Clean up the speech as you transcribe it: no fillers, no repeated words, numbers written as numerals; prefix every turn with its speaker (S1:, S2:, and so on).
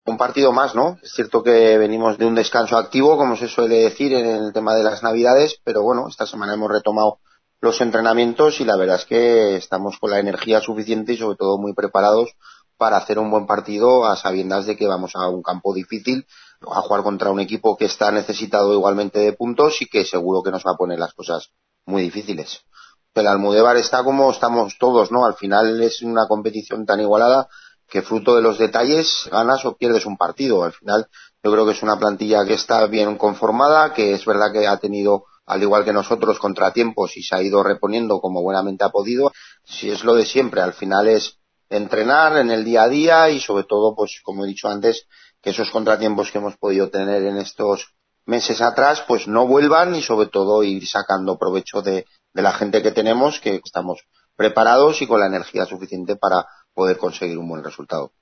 S1: Un partido más, ¿no? Es cierto que venimos de un descanso activo, como se suele decir en el tema de las Navidades, pero bueno, esta semana hemos retomado los entrenamientos y la verdad es que estamos con la energía suficiente y sobre todo muy preparados para hacer un buen partido a sabiendas de que vamos a un campo difícil, a jugar contra un equipo que está necesitado igualmente de puntos y que seguro que nos va a poner las cosas muy difíciles. El Almudévar está como estamos todos, ¿no? Al final es una competición tan igualada que fruto de los detalles ganas o pierdes un partido. Al final yo creo que es una plantilla que está bien conformada, que es verdad que ha tenido, al igual que nosotros, contratiempos y se ha ido reponiendo como buenamente ha podido. Si es lo de siempre, al final es entrenar en el día a día y sobre todo, pues como he dicho antes, que esos contratiempos que hemos podido tener en estos meses atrás, pues no vuelvan y sobre todo ir sacando provecho de la gente que tenemos, que estamos preparados y con la energía suficiente para poder conseguir un buen resultado.